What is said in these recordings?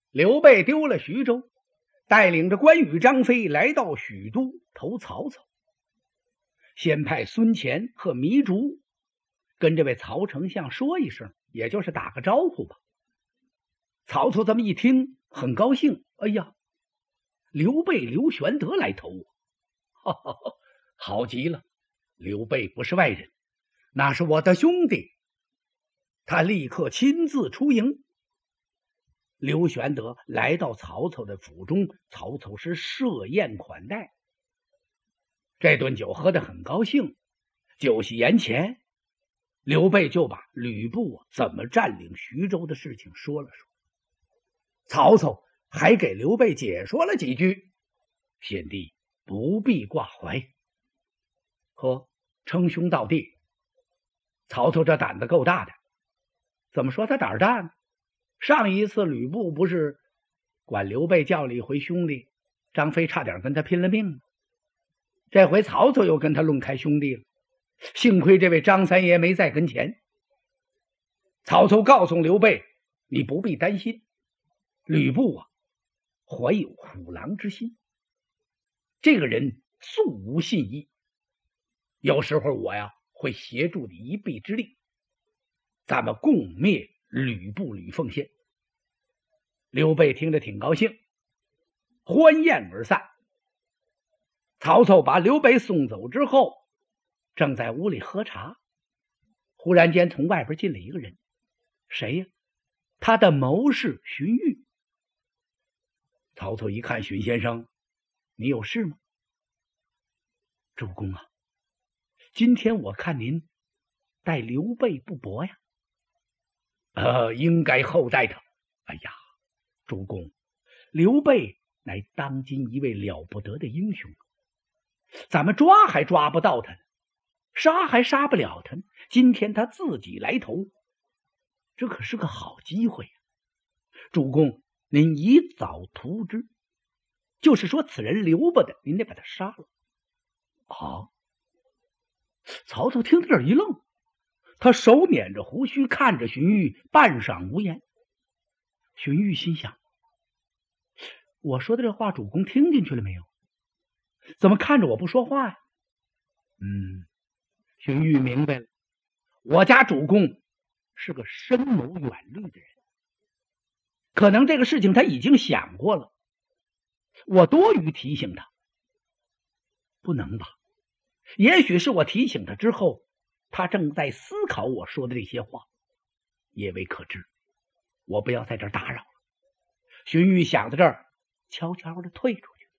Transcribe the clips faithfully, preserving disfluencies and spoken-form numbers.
刘备丢了徐州，带领着关羽、张飞来到许都投曹操。先派孙乾和糜竺跟这位曹丞相说一声，也就是打个招呼吧。曹操这么一听很高兴，哎呀，刘备刘玄德来投我，哈哈哈，好极了，刘备不是外人，那是我的兄弟。他立刻亲自出营。刘玄德来到曹操的府中，曹操是设宴款待。这顿酒喝得很高兴，酒席宴前，刘备就把吕布怎么占领徐州的事情说了说。曹操还给刘备解说了几句，贤弟不必挂怀。呵，称兄道弟，曹操这胆子够大的。怎么说他胆儿大呢？上一次吕布不是管刘备叫了一回兄弟，张飞差点跟他拼了命吗？这回曹操又跟他论开兄弟了，幸亏这位张三爷没在跟前。曹操告诉刘备，你不必担心，吕布啊，怀有虎狼之心，这个人素无信义，有时候我呀会协助你一臂之力，咱们共灭吕布吕奉先。刘备听着挺高兴，欢宴而散。曹操把刘备送走之后，正在屋里喝茶，忽然间从外边进了一个人。谁呀？他的谋士荀彧。曹操一看，荀先生，你有事吗？主公啊，今天我看您待刘备不薄呀。呃，应该厚待他。哎呀，主公，刘备乃当今一位了不得的英雄，咱们抓还抓不到他呢，杀还杀不了他呢。今天他自己来投，这可是个好机会呀！主公，您宜早图之，就是说此人刘备的，您得把他杀了。啊！曹操听到这儿一愣，他手捻着胡须，看着荀彧，半晌无言。荀彧心想，我说的这话主公听进去了没有？怎么看着我不说话呀？嗯，荀彧明白了，我家主公是个深谋远虑的人，可能这个事情他已经想过了，我多余提醒他。不能吧？也许是我提醒他之后，他正在思考我说的这些话，也未可知。我不要在这儿打扰了。荀彧想到这儿，悄悄地退出去。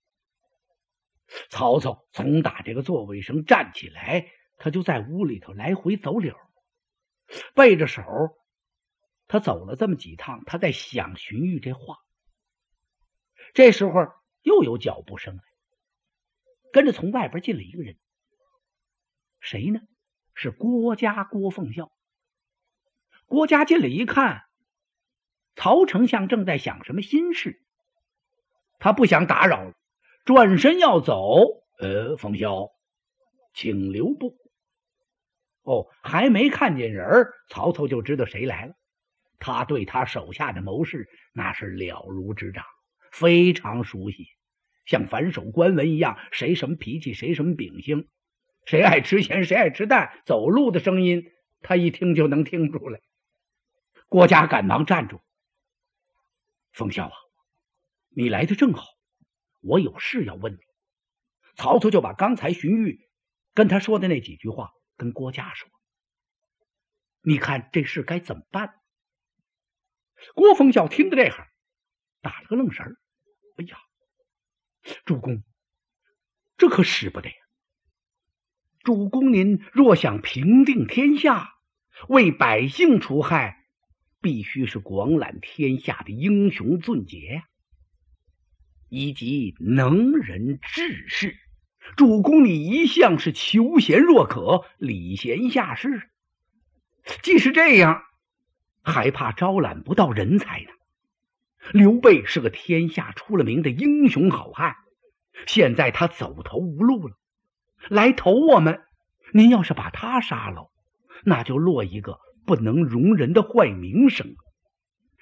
曹操从打这个座位上站起来，他就在屋里头来回走柳，背着手，他走了这么几趟，他在想荀彧这话。这时候又有脚步声来，跟着从外边进了一个人。谁呢？是郭嘉郭奉孝。郭嘉进来一看，曹丞相正在想什么心事，他不想打扰了，转身要走。呃，奉孝，请留步。哦，还没看见人，曹操就知道谁来了。他对他手下的谋士那是了如指掌，非常熟悉，像反手关文一样，谁什么脾气，谁什么秉性，谁爱吃咸，谁爱吃淡，走路的声音他一听就能听出来。郭嘉赶忙站住。奉孝啊，你来的正好，我有事要问你。曹操就把刚才荀彧跟他说的那几句话跟郭嘉说。你看这事该怎么办？郭奉孝听到这行，打了个愣神。哎呀，主公，这可使不得呀！主公您若想平定天下，为百姓除害，必须是广揽天下的英雄俊杰呀，以及能人志士。主公你一向是求贤若渴，礼贤下士，既是这样，还怕招揽不到人才呢。刘备是个天下出了名的英雄好汉，现在他走投无路了，来投我们，您要是把他杀了，那就落一个不能容人的坏名声。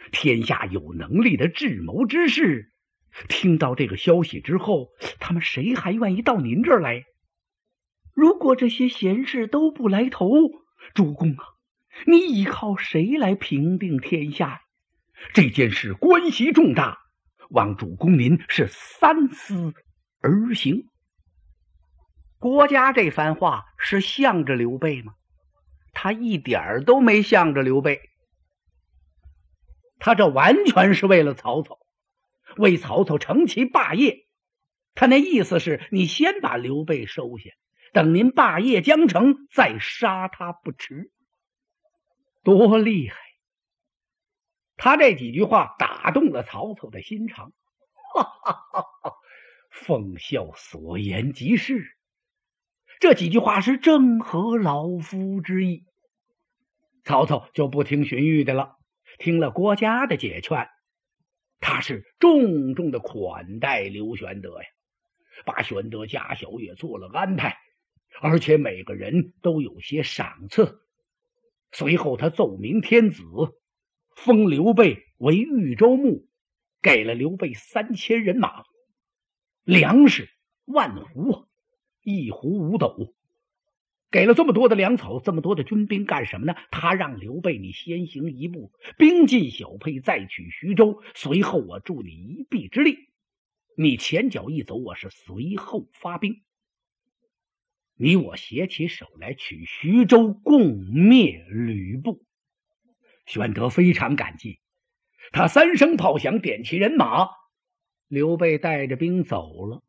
天下有能力的智谋之士，听到这个消息之后，他们谁还愿意到您这儿来？如果这些贤士都不来投，主公啊，你依靠谁来平定天下？这件事关系重大，望主公您是三思而行。郭嘉这番话是向着刘备吗？他一点儿都没向着刘备，他这完全是为了曹操，为曹操成其霸业。他那意思是，你先把刘备收下，等您霸业将成，再杀他不迟。多厉害！他这几句话打动了曹操的心肠。哈哈哈哈，奉孝所言极是，这几句话是正合老夫之意。曹操就不听荀彧的了，听了郭嘉的解劝，他是重重的款待刘玄德呀，把玄德家小也做了安排，而且每个人都有些赏赐。随后他奏明天子，封刘备为豫州牧，给了刘备三千人马，粮食万斛，一斛五斗。给了这么多的粮草，这么多的军兵干什么呢？他让刘备你先行一步，兵进小沛，再取徐州，随后我助你一臂之力。你前脚一走，我是随后发兵，你我携起手来取徐州，共灭吕布。玄德非常感激，他三声炮响，点起人马，刘备带着兵走了。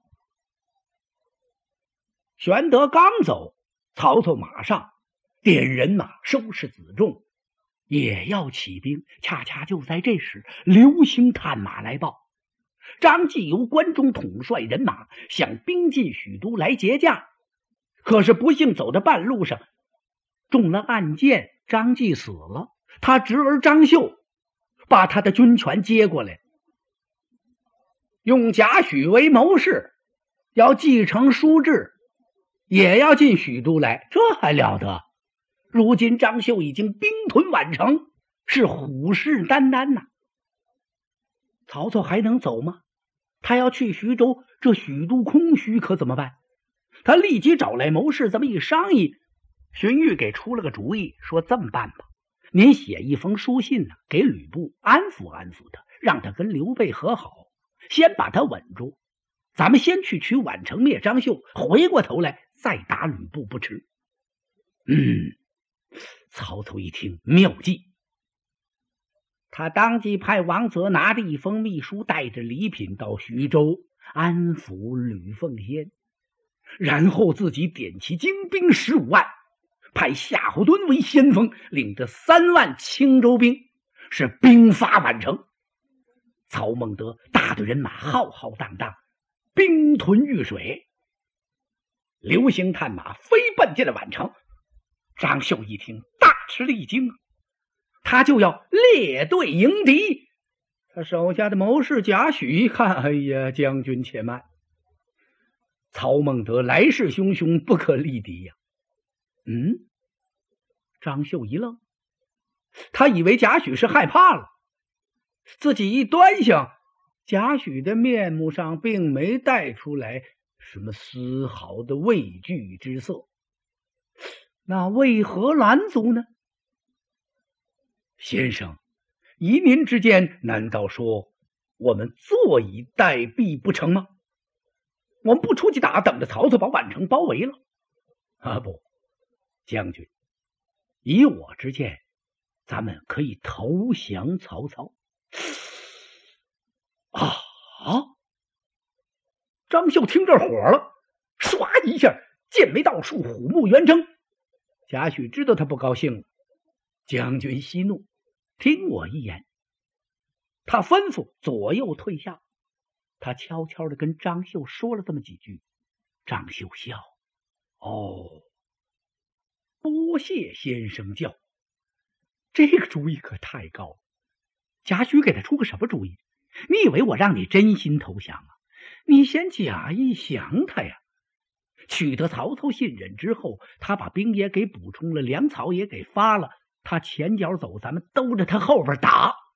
玄德刚走，曹操马上点人马收拾辎重，也要起兵。恰恰就在这时，刘兴探马来报，张继由关中统帅人马想兵进许都来劫驾，可是不幸走到半路上中了暗箭，张继死了。他侄儿张绣把他的军权接过来，用贾诩为谋士，要继承叔制，也要进许都来，这还了得？如今张绣已经兵屯宛城，是虎视眈眈呐、啊。曹操还能走吗？他要去徐州，这许都空虚，可怎么办？他立即找来谋士，这么一商议，荀彧给出了个主意，说这么办吧，您写一封书信呢、啊，给吕布安抚安抚他，让他跟刘备和好，先把他稳住。咱们先去取宛城，灭张绣，回过头来再打吕布不迟。嗯，曹操一听妙计，他当即派王泽拿着一封密书，带着礼品到徐州安抚吕奉先，然后自己点起精兵十五万，派夏侯惇为先锋，领着三万青州兵，是兵发宛城。曹孟德大队人马浩浩荡荡，兵屯豫水。刘兴探马飞奔进了宛城，张绣一听大吃了一惊，他就要列队迎敌。他手下的谋士贾诩一看，哎呀，将军且慢，曹孟德来势汹汹，不可力敌呀。嗯，张绣一愣，他以为贾诩是害怕了，自己一端详，贾诩的面目上并没带出来什么丝毫的畏惧之色。那为何拦阻呢？先生，依您之见，难道说我们坐以待毙不成吗？我们不出去打，等着曹操把宛城包围了？啊不，将军，以我之见，咱们可以投降曹操。啊！张绣听这火了，唰一下剑眉倒竖，虎目圆睁。贾诩知道他不高兴了，将军息怒，听我一言。他吩咐左右退下，他悄悄地跟张绣说了这么几句。张绣笑，哦，多谢先生教，这个主意可太高了。贾诩给他出个什么主意？你以为我让你真心投降啊？你先假意降他呀。取得曹操信任之后，他把兵也给补充了，粮草也给发了，他前脚走，咱们兜着他后边打，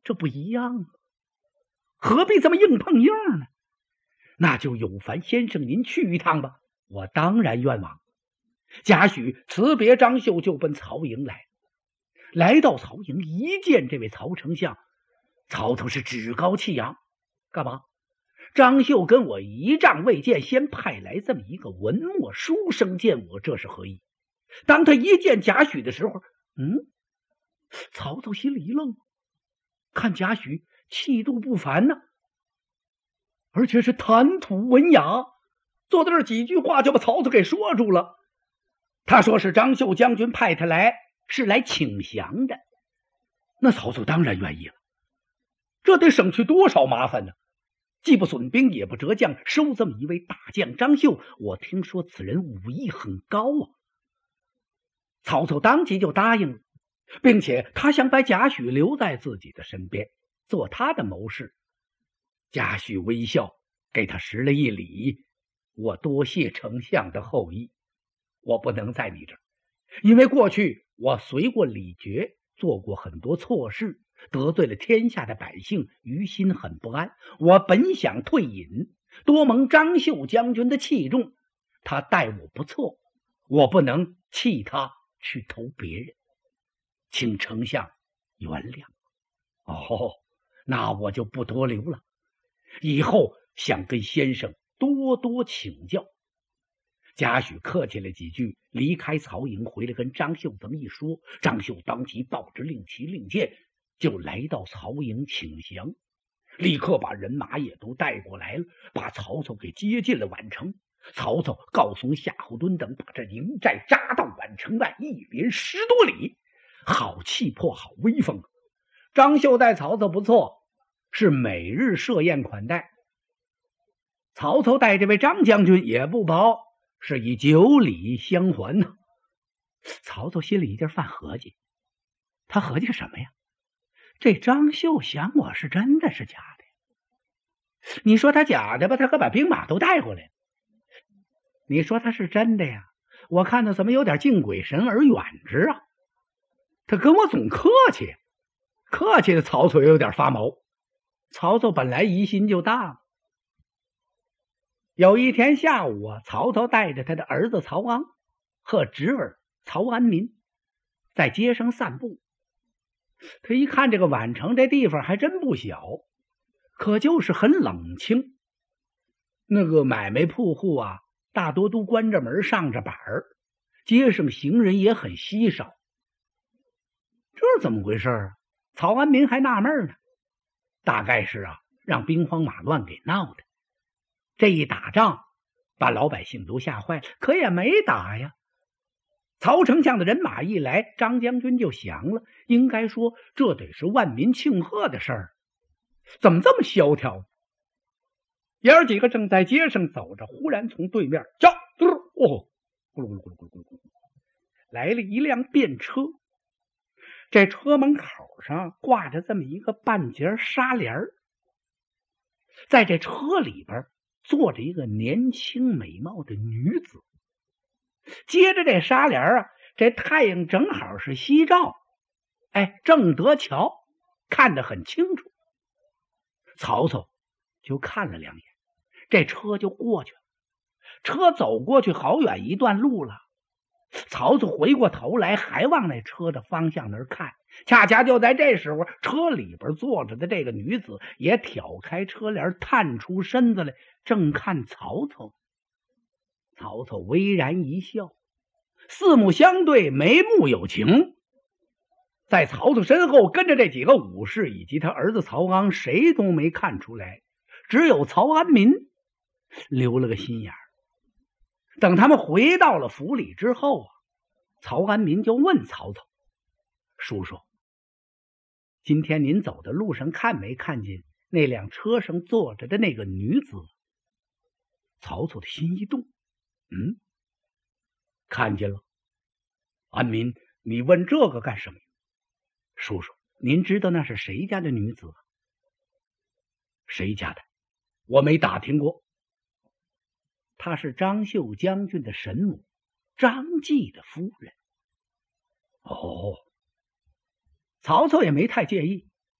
这不一样吗？何必这么硬碰硬呢？那就有烦先生您去一趟吧，我当然愿往。贾诩辞别张绣，就奔曹营来。来到曹营，一见这位曹丞相，曹操是趾高气扬。干嘛？张绣跟我一仗未见，先派来这么一个文墨书生见我，这是何意？当他一见贾诩的时候，嗯，曹操心里一愣，看贾诩气度不凡呢、啊，而且是谈吐文雅，坐在这儿几句话就把曹操给说住了。他说是张绣将军派他来，是来请降的。那曹操当然愿意了，这得省去多少麻烦呢？既不损兵，也不折将，收这么一位大将张绣，我听说此人武艺很高啊。曹操当即就答应了，并且他想把贾诩留在自己的身边，做他的谋士。贾诩微笑，给他施了一礼，我多谢丞相的厚意，我不能在你这儿，因为过去我随过李傕，做过很多错事，得罪了天下的百姓，于心很不安。我本想退隐，多蒙张绣将军的器重，他待我不错，我不能弃他去投别人，请丞相原谅。哦，那我就不多留了，以后想跟先生多多请教。贾诩客气了几句，离开曹营，回来跟张绣这么一说，张绣当即抱着令旗令箭，就来到曹营请降，立刻把人马也都带过来了，把曹操给接进了宛城。曹操告诉夏侯惇等，把这营寨扎到宛城外，一连十多里，好气魄，好威风。张绣待曹操不错，是每日设宴款待。曹操待这位张将军也不薄，是以九礼相还呢。曹操心里一阵犯合计，他合计什么呀？这张绣降我是真的是假的？你说他假的吧，他可把兵马都带过来了。你说他是真的呀，我看他怎么有点敬鬼神而远之啊？他跟我总客气，客气的曹操也有点发毛。曹操本来疑心就大了。有一天下午啊，曹操带着他的儿子曹昂和侄儿曹安民在街上散步。他一看这个宛城这地方还真不小，可就是很冷清，那个买卖铺户啊大多都关着门上着板儿，街上行人也很稀少。这是怎么回事啊？曹安民还纳闷呢，大概是啊让兵荒马乱给闹的。这一打仗把老百姓都吓坏了，可也没打呀。曹丞相的人马一来，张将军就降了，应该说这得是万民庆贺的事儿，怎么这么萧条？爷儿几个正在街上走着，忽然从对面叫哦，咕噜咕噜咕噜咕噜咕噜，来了一辆便车。这车门口上挂着这么一个半截纱帘儿，在这车里边坐着一个年轻美貌的女子。接着这纱帘啊，这太阳正好是西照，哎，正得瞧，看得很清楚。曹操就看了两眼，这车就过去了。车走过去好远一段路了，曹操回过头来，还往那车的方向那儿看。恰恰就在这时候，车里边坐着的这个女子也挑开车帘，探出身子来，正看曹操。曹操微然一笑，四目相对，眉目有情。在曹操身后跟着这几个武士以及他儿子曹昂，谁都没看出来，只有曹安民留了个心眼儿。等他们回到了府里之后啊，曹安民就问曹操：“叔叔，今天您走的路上看没看见那辆车上坐着的那个女子？”曹操的心一动，嗯，看见了。安民，你问这个干什么？叔叔，您知道那是谁家的女子？谁家的？我没打听过。她是张绣将军的神母，张继的夫人。哦，曹操也没太介意，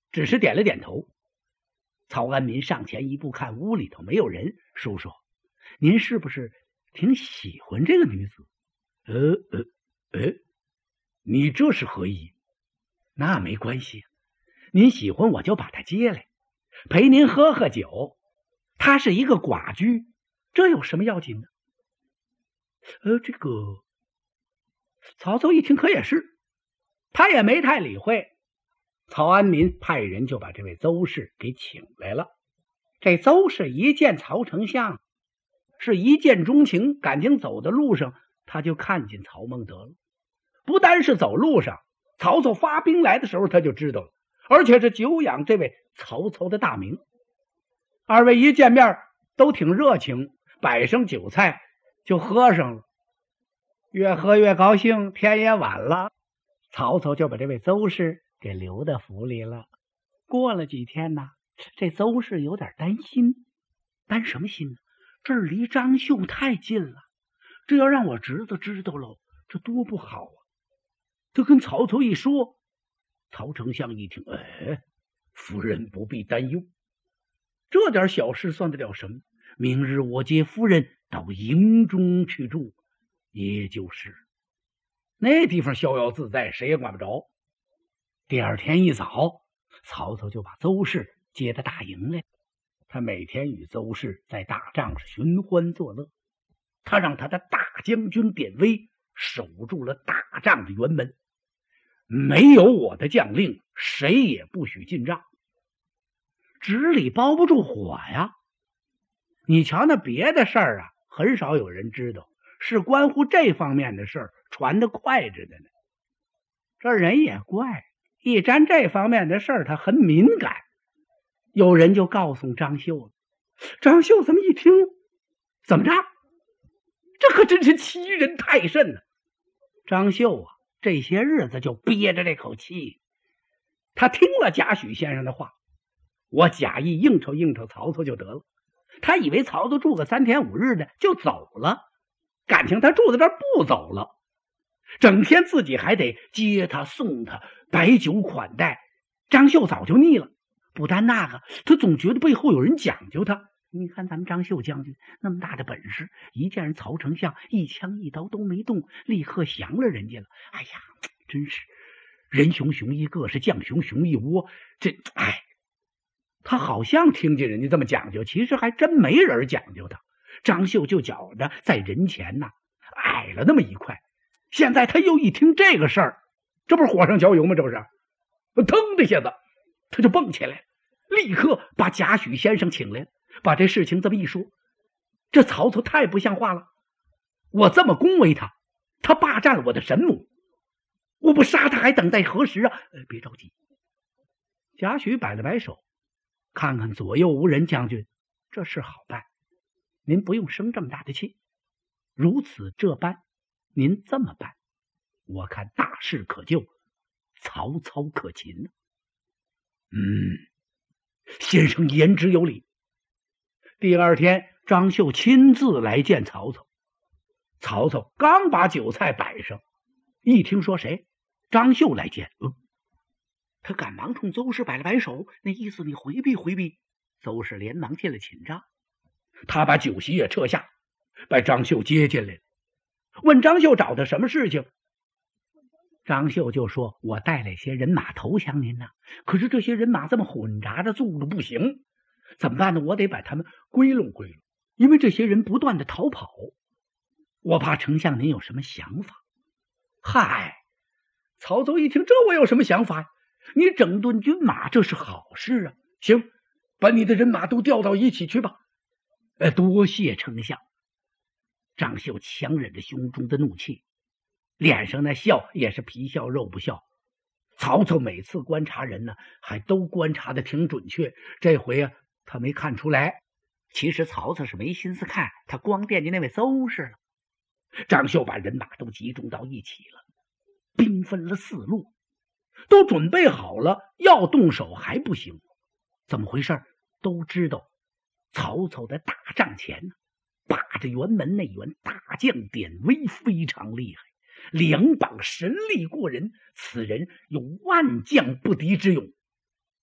只是点了点头。曹安民上前一步，看屋里头没有人，叔叔，您是不是挺喜欢这个女子？呃呃呃，你这是何意？那没关系，您喜欢我就把她接来，陪您喝喝酒。她是一个寡居，这有什么要紧呢？呃，这个曹操一听可也是，他也没太理会。曹安民派人就把这位邹氏给请来了。这邹氏一见曹丞相，是一见钟情，感情走的路上他就看见曹孟德了。不单是走路上，曹操发兵来的时候他就知道了，而且是久仰这位曹操的大名。二位一见面都挺热情，摆上酒菜就喝上了。越喝越高兴，天也晚了，曹操就把这位邹氏给留在府里了。过了几天呢，这邹氏有点担心。担什么心呢？这儿离张绣太近了，这要让我侄子知道了，这多不好啊。他跟曹操一说，曹丞相一听，哎，夫人不必担忧，这点小事算得了什么？明日我接夫人到营中去住，也就是那地方逍遥自在，谁也管不着。第二天一早，曹操就把邹氏接到大营来。他每天与邹氏在大帐上寻欢作乐，他让他的大将军典韦守住了大帐的辕门，没有我的将令，谁也不许进帐。纸里包不住火呀！你瞧那别的事儿啊，很少有人知道，是关乎这方面的事儿，传得快着的呢。这人也怪，一沾这方面的事儿，他很敏感。有人就告诉张绣了，张绣这么一听，怎么着？这可真是欺人太甚了。张绣啊，这些日子就憋着这口气。他听了贾诩先生的话，我假意应酬应酬曹操就得了。他以为曹操住个三天五日的就走了，感情他住在这儿不走了，整天自己还得接他送他，摆酒款待。张绣早就腻了。不单那个，他总觉得背后有人讲究他。你看咱们张绣将军那么大的本事，一见人曹丞相一枪一刀都没动，立刻降了人家了。哎呀，真是人熊熊一个，是将熊熊一窝。这哎，他好像听见人家这么讲究，其实还真没人讲究他。张绣就觉着在人前呐矮了那么一块。现在他又一听这个事儿，这不是火上浇油吗？这不是，腾的一下子他就蹦起来，立刻把贾诩先生请来，把这事情这么一说。这曹操太不像话了，我这么恭维他，他霸占了我的神母，我不杀他还等待何时啊？呃，别着急。贾诩摆了摆手，看看左右无人，将军，这事好办，您不用生这么大的气。如此这般，您这么办，我看大事可救，曹操可擒呢。嗯，先生言之有理。第二天，张绣亲自来见曹操。曹操刚把酒菜摆上，一听说谁张绣来见，嗯，他赶忙冲邹氏摆了摆手，那意思你回避回避。邹氏连忙进了寝帐，他把酒席也撤下，把张绣接进来了，问张绣找他什么事情。张绣就说，我带了些人马投降您呢，可是这些人马这么混杂着，速度不行，怎么办呢？我得把他们归拢归拢，因为这些人不断的逃跑，我怕丞相您有什么想法。嗨，曹操一听，这我有什么想法呀？你整顿军马，这是好事啊。行，把你的人马都调到一起去吧。呃，多谢丞相。张绣强忍着胸中的怒气，脸上的笑也是皮笑肉不笑。曹操每次观察人呢，还都观察的挺准确，这回啊，他没看出来。其实曹操是没心思看，他光惦记那位邹氏了。张绣把人马都集中到一起了，兵分了四路，都准备好了，要动手还不行。怎么回事？都知道曹操的大帐前呢，把着辕门那员大将典韦非常厉害，两膀神力过人，此人有万将不敌之勇。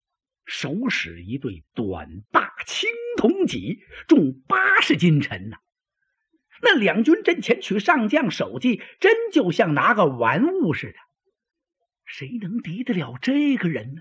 手使一对短大青铜戟，重八十斤沉呐、啊。那两军阵前取上将首级，真就像拿个玩物似的。谁能敌得了这个人呢？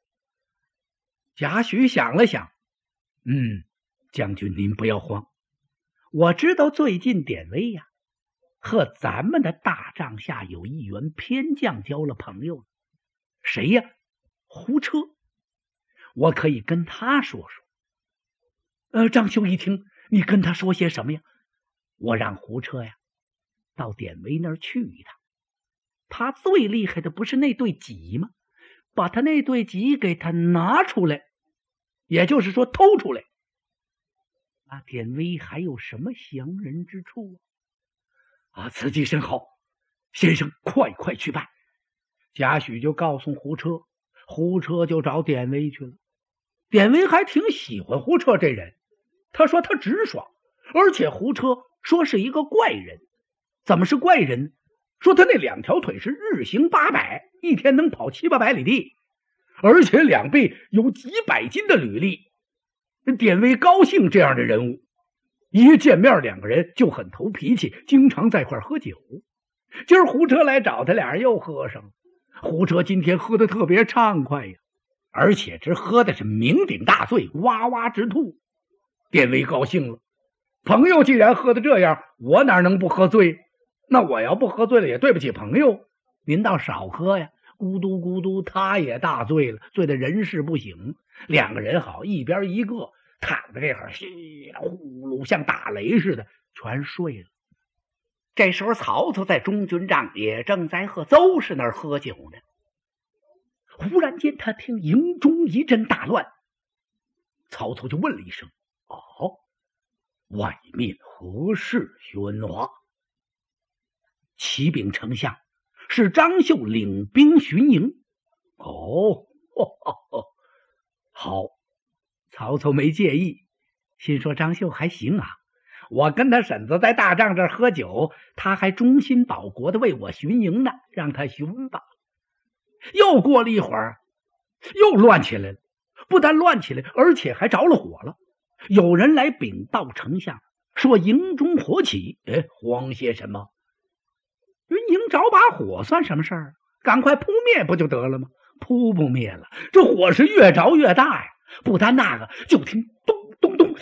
贾诩想了想，嗯，将军您不要慌，我知道最近典韦呀、啊，和咱们的大帐下有一员偏将交了朋友。谁呀？胡车。我可以跟他说说。呃，张兄一听，你跟他说些什么呀？我让胡车呀，到典韦那儿去一趟。他最厉害的不是那对戟吗？把他那对戟给他拿出来，也就是说偷出来。那典韦还有什么降人之处啊？啊，此计甚好，先生快快去办。贾诩就告诉胡车，胡车就找典韦去了。典韦还挺喜欢胡车这人，他说他直爽，而且胡车说是一个怪人。怎么是怪人？说他那两条腿是日行八百，一天能跑七八百里地，而且两臂有几百斤的履历。典韦高兴这样的人物，一见面两个人就很投脾气，经常在一块喝酒。今儿胡车来找他，俩人又喝上了。胡车今天喝得特别畅快呀，而且这喝的是酩酊大醉，哇哇直吐。典韦高兴了，朋友既然喝得这样，我哪能不喝醉？那我要不喝醉了也对不起朋友，您倒少喝呀。咕嘟咕嘟，他也大醉了，醉得人事不省。两个人好一边一个，躺在这会儿稀里呼噜像打雷似的全睡了。这时候曹操在中军帐也正在和邹氏那儿喝酒呢。忽然间他听营中一阵大乱，曹操就问了一声：哦，外面何事喧哗？启禀丞相，是张绣领兵巡营。哦，哦哦哦，好。曹操没介意，心说张绣还行啊，我跟他婶子在大帐这儿喝酒，他还忠心保国的为我巡营呢，让他巡吧。又过了一会儿，又乱起来了，不但乱起来，而且还着了火了。有人来禀报丞相，说营中火起。哎，慌些什么？云营着把火算什么事儿？赶快扑灭不就得了吗？扑不灭了，这火是越着越大呀！不单那个，就听咚咚咚，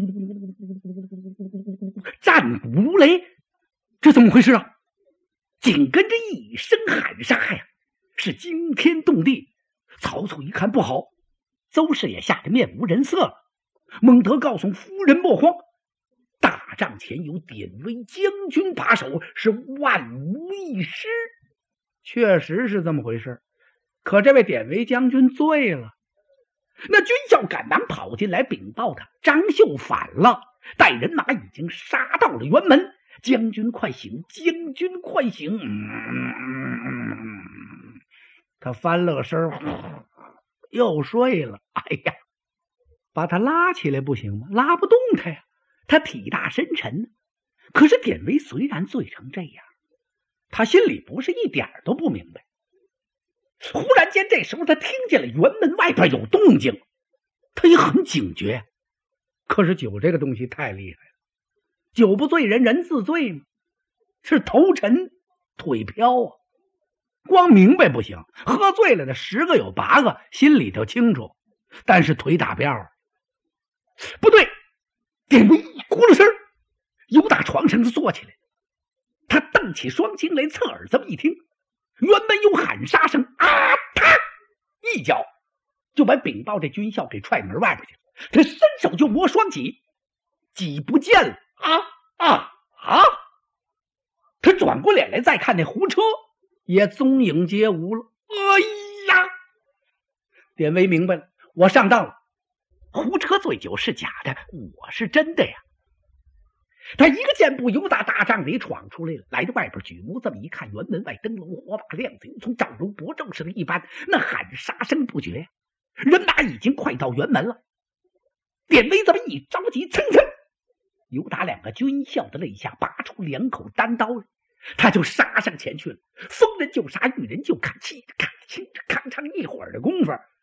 战鼓如雷，这怎么回事啊？紧跟着一声喊杀呀，是惊天动地。曹操一看不好，邹氏也吓得面无人色了。孟德告诉夫人莫慌，大帐前有典韦将军把守，是万无一失。确实是这么回事，可这位典韦将军醉了。那军校赶忙跑进来禀报他，张绣反了，带人马已经杀到了辕门。将军快醒，将军快醒！嗯、他翻了个身又睡了。哎呀，把他拉起来不行吗？拉不动他呀，他体大身沉。可是典韦虽然醉成这样，他心里不是一点都不明白。忽然间这时候他听见了辕门外边有动静，他也很警觉。可是酒这个东西太厉害了，酒不醉人人自醉嘛，是头沉腿飘啊。光明白不行，喝醉了的十个有八个心里头清楚，但是腿打标。不对，典韦一咕噜声由打床上坐起来，他瞪起双睛来，侧耳这么一听，辕门有喊杀声，啊！他一脚就把禀报这军校给踹门外边去了。他伸手就摸双戟，戟不见了。啊啊啊！他转过脸来再看那胡车，也踪影皆无了。哎呀！典韦明白了，我上当了。胡车醉酒是假的，我是真的呀。他一个箭步由打大帐里闯出来了，来到外边举目这么一看，辕门外灯笼火把亮子，从照如薄昼似的一般，那喊杀声不绝，人马已经快到辕门了。典韦这么一着急，蹭蹭由打两个军校的肋下拔出两口单刀来，他就杀上前去了。逢人就杀，遇人就砍，气着砍，轻着砍，长一会儿的功夫，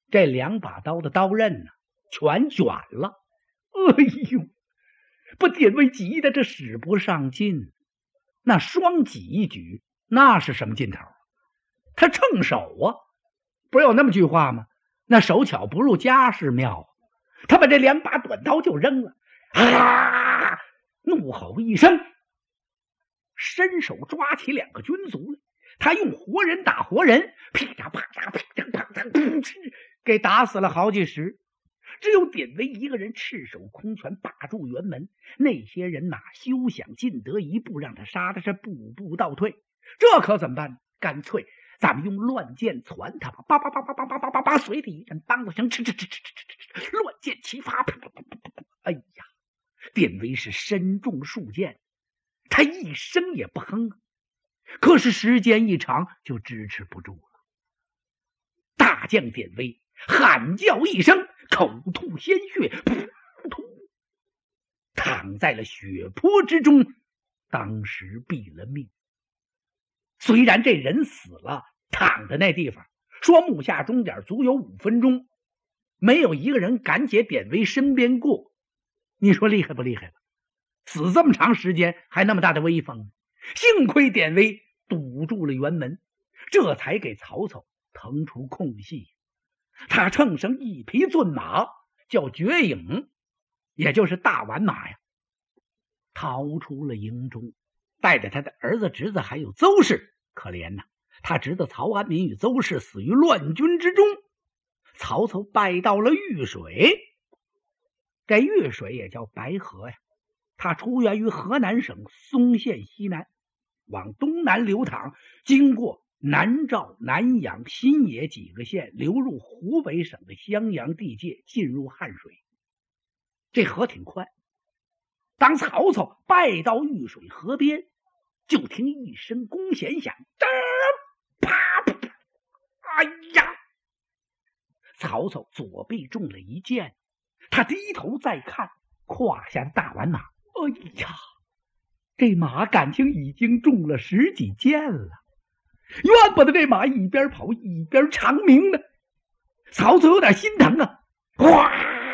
这两把刀的刀刃呢、啊，全卷了。哎呦，把典韦急得这使不上劲，那双戟一举，那是什么劲头？他趁手啊，不是有那么句话吗？那手巧不入家事庙。他把这两把短刀就扔了，啊！怒吼一声，伸手抓起两个军卒来，他用活人打活人，噼嚓啪嚓噼嚓啪嚓，噗嗤，给打死了好几十。只有典韦一个人赤手空拳把住辕门，那些人哪休想进得一步，让他杀的是步步倒退。这可怎么办？干脆咱们用乱箭攒他吧！叭叭叭叭叭叭叭叭叭，随着一阵梆子声，哧哧哧哧哧哧，乱箭齐发！哎呀，典韦是身中数箭，他一声也不哼，可是时间一长就支持不住了。大将典韦喊叫一声，口吐鲜血，噗噗，躺在了血泊之中，当时毙了命。虽然这人死了，躺在那地方，说目下钟点足有五分钟，没有一个人敢解典韦身边过。你说厉害不厉害了？死这么长时间还那么大的威风，幸亏典韦堵住了辕门，这才给曹操腾出空隙。他乘上一匹骏马，叫绝影，也就是大宛马呀，逃出了营中，带着他的儿子侄子还有邹氏。可怜呐、啊，他侄子曹安民与邹氏死于乱军之中。曹操拜到了豫水，这豫水也叫白河呀，它出源于河南省嵩县西南，往东南流淌，经过南诏、南阳、新野几个县，流入湖北省的襄阳地界，进入汉水。这河挺宽。当曹操拜到豫水河边，就听一声弓弦响，啪啪！哎呀！曹操左臂中了一箭，他低头再看胯下的大宛马，哎呀，这马感情已经中了十几箭了。怨不得这马一边跑一边长鸣呢。曹操有点心疼啊，哗！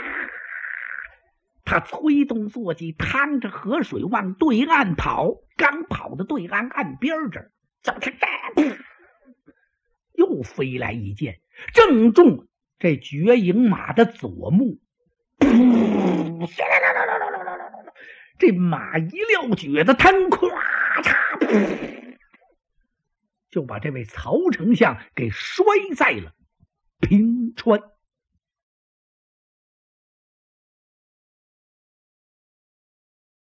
他催动坐骑，趟着河水往对岸跑。刚跑到对岸岸边这儿，又飞来一箭，正中这绝影马的左目。这马一撂蹶子腾，咵嚓，就把这位曹丞相给摔在了平川。